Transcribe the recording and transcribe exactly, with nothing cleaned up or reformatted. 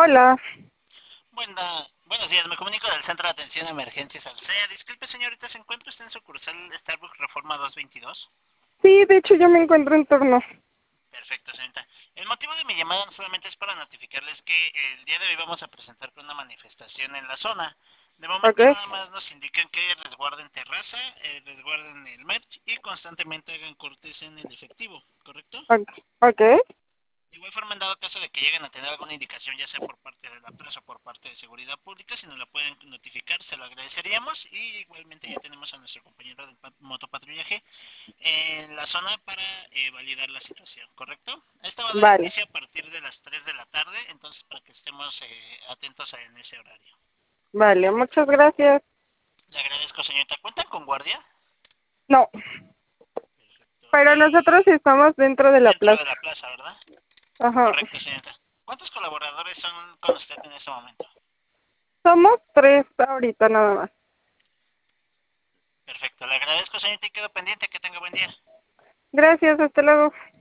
Hola. Buena- buenos días, me comunico del Centro de Atención a Emergencias Alsea. Disculpe, señorita, ¿se encuentra usted en sucursal Starbucks Reforma doscientos veintidós? Sí, de hecho yo me encuentro en turno. Perfecto, señorita. El motivo de mi llamada no solamente es para notificarles que el día de hoy vamos a presentar una manifestación en la zona. De ¿Ok? momento nada más nos indican que resguarden terraza, eh, resguarden el merch y constantemente hagan cortes en el efectivo, ¿correcto? Ok. Ok. De igual forma, en dado caso de que lleguen a tener alguna indicación, ya sea por parte de la plaza o por parte de seguridad pública, si nos la pueden notificar, se lo agradeceríamos. Y igualmente ya tenemos a nuestro compañero del motopatrullaje en la zona para eh, validar la situación, ¿correcto? Esta va a dar Vale. inicio a partir de las tres de la tarde, entonces para que estemos eh, atentos en ese horario. Vale, muchas gracias. Le agradezco, señorita. ¿Cuentan con guardia? No, Perfecto. pero nosotros Y estamos dentro de la dentro plaza. de la plaza, ¿verdad? Ajá. Correcto, señorita. ¿Cuántos colaboradores son con usted en este momento? Somos tres ahorita nada más. Perfecto, le agradezco, señorita, y quedo pendiente. Que tenga buen día. Gracias, hasta luego.